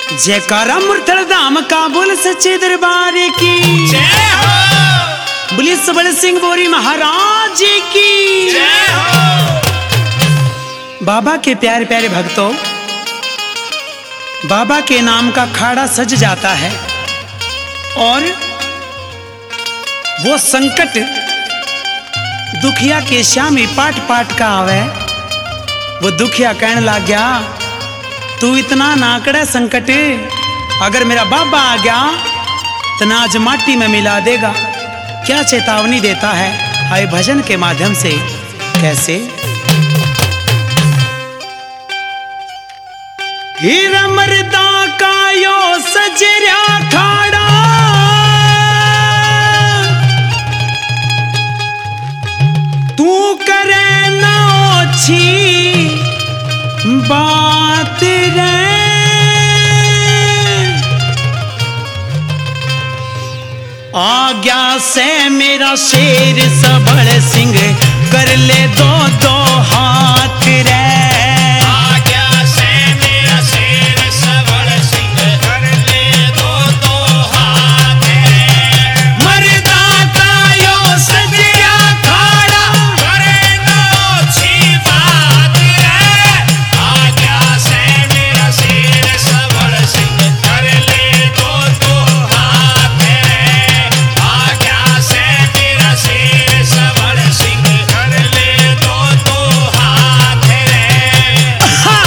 जयकारा मुरथल धाम का बोल सच्चे दरबार की जय हो। बोलिए सबल सिंह बोरी महाराज की जय हो। बाबा के प्यारे प्यारे भक्तों, बाबा के नाम का खाड़ा सज जाता है और वो संकट दुखिया के श्यामी पाट पाट का आवे। वो दुखिया कहने लग गया, तू इतना नाकड़ा संकट, अगर मेरा बाबा आ गया तो नाज माटी में मिला देगा। क्या चेतावनी देता है आए भजन के माध्यम से। कैसे? हीरा मर्दा का यो सजरा खाड़ा, तू करे ना ओछी बात रे। आज्ञा से मेरा शेर सबल सिंह कर ले दो दो हाथ रे। आज्ञा से मेरा शेर सबल सिंह कर ले दो दो हाथ रे। मर्दा का यो सजरा खाड़ा, करे ना ओछी बात रे। आज्ञा से मेरा शेर सबल सिंह कर ले दो दो हाथ रे। आज्ञा से मेरा शेर सबल सिंह कर ले दो दो हाथ रे। हा,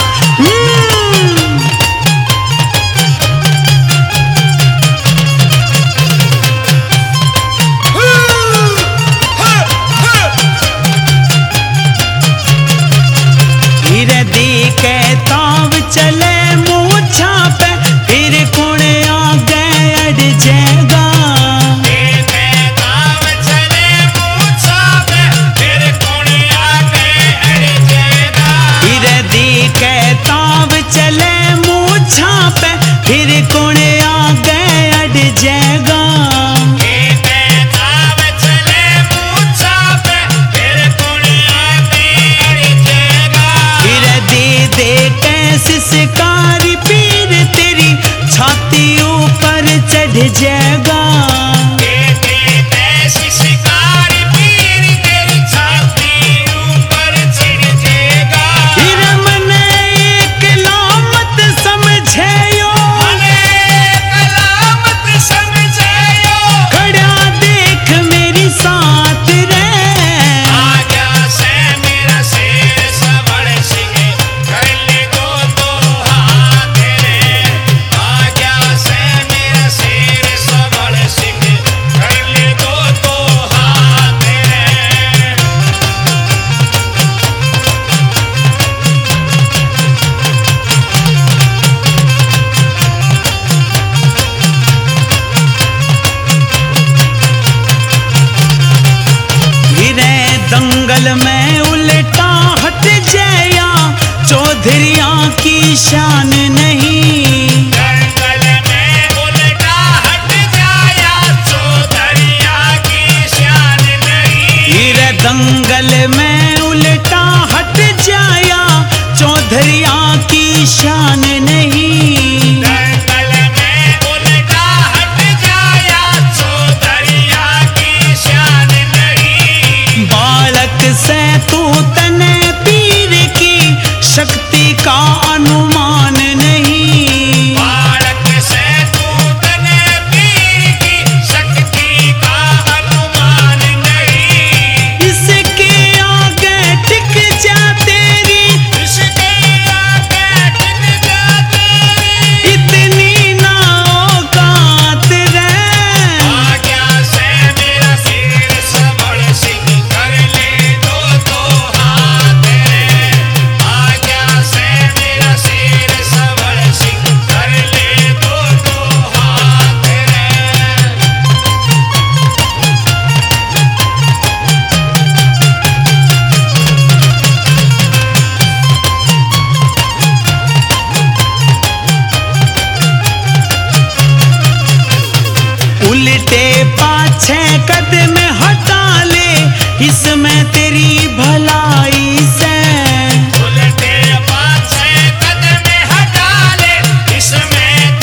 धीरे दी के ताव चले मूछा पे, फिर कौन आगे अड़ जाएगा। ताव चले मूछा पे, फिर कौन आगे अड़ जाएगा। धीरे दी के ताव चले मूछा पे, फिर कौन आगे अड़ जाएगा। ताव चले मूछा पे, फिर कौन आगे अड़ जाएगा। धीरे दी दे कैसे शिकारी पीर तेरी छाती ऊपर चढ़ जाएगा। ऐसी शिकारी पीर तेरी छाती ऊपर चढ़ जाएगा। फिर मन एक लामत समझेयो, कलामत समझायो। खड़ा देख मेरी साथ रे। आज्ञा से मेरा शेर सबल सिंह कर ले दो दो हाथ रे। आज्ञा से मेरा शेर सबल सिंह कर ले दो दो हाथ रे। धीरे दंगल में उल्टा हट जाया, चौधरिया की शान नहीं। दंगल में उल्टा हट जाया, चौधरिया की शान नहीं। धीरे दंगल में उल्टा हट जाया, चौधरिया की शान नहीं। दंगल में उल्टा हट जाया, चौधरिया की शान नहीं। बालक से तू तने पीर की शक्ति का अनुमान नहीं। बालक से तू तने पीर की शक्ति का अनुमान नहीं। इसके आगे टिक जा तेरी, इसके आगे टिक जा तेरी। इतनी ना औकात रे। आज्ञा से मेरा शेर सबल सिंह कर ले दो दो हाथ रे। आज्ञा से मेरा शेर सबल सिंह कर ले दो दो हाथ रे। उल्टे पाछे कदम हटा ले, इसमें तेरी भलाई से। उल्टे पाछे कदम हटा ले, इसमें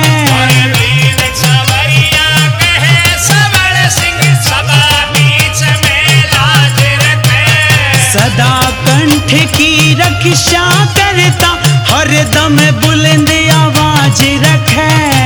और वीर सवरिया कहे सबल सिंह सभा बीच में लाज रखे। सदा कंठ की रक्षा करता, हर दम बुलंद आवाज रखे।